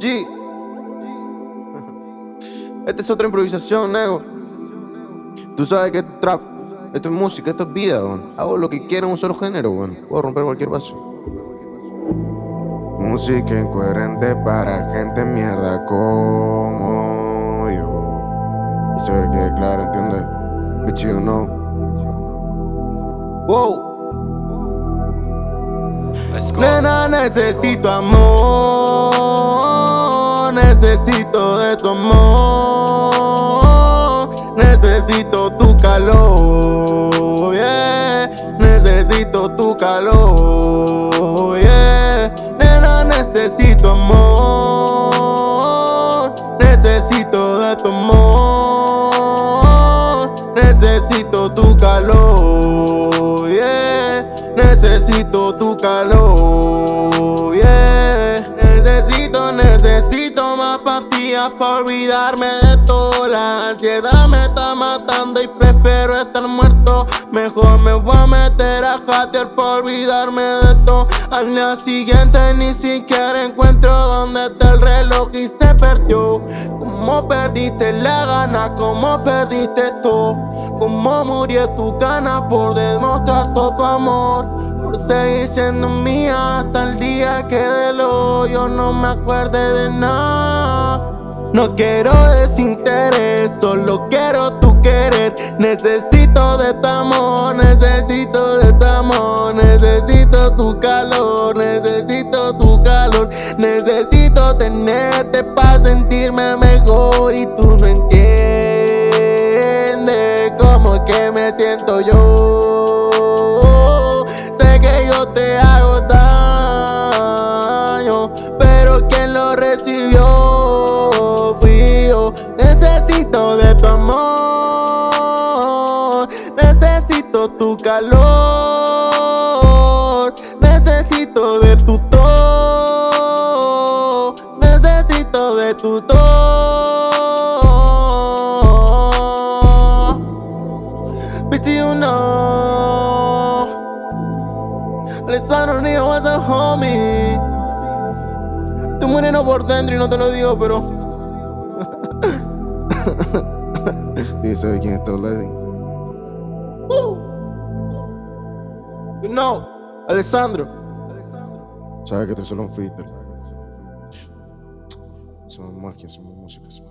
G. Esta es otra improvisación, nego. Tú sabes que esto es trap, esto es música, esto es vida, weón. Hago lo que quiera en un solo género, weón. Puedo romper cualquier vaso. Música incoherente para gente mierda como yo. Y se ve que claro, ¿entiendes? Bitch, you know. Wow. Nena, necesito amor, necesito de tu amor, necesito tu calor, yeah. Necesito tu calor, yeah. Nena, necesito amor, necesito de tu amor, necesito tu calor, yeah. Necesito tu calor, yeah. Necesito más pastillas para olvidarme de todo. La ansiedad me está matando y prefiero estar muerto. Mejor me voy a meter a jatear para olvidarme de todo. Al día siguiente ni siquiera encuentro dónde está el reloj y se perdió. Cómo perdiste la gana, cómo perdiste todo. Cómo murió tu gana por demostrar todo tu amor. Por seguir siendo mía hasta el día que de lo yo no me acuerde de nada. No quiero desinterés, solo quiero tu querer. Necesito de tu amor, necesito de tu amor. Necesito tu calor, necesito tu calor. Necesito tenerte para sentirme mejor. Y tú no entiendes cómo que me siento yo. Sé que yo te hago daño, pero quien lo recibió fui yo. Necesito de tu amor, necesito tu calor, necesito de tu todo, necesito de tu todo. Bitch, you know, Alessandro Neo was a homie. Estoy muriendo por dentro y no te lo digo, pero ¿y sabes quién está Lady? You know, Alessandro. Sabes que esto es solo un freestyle. Somos más que somos músicas.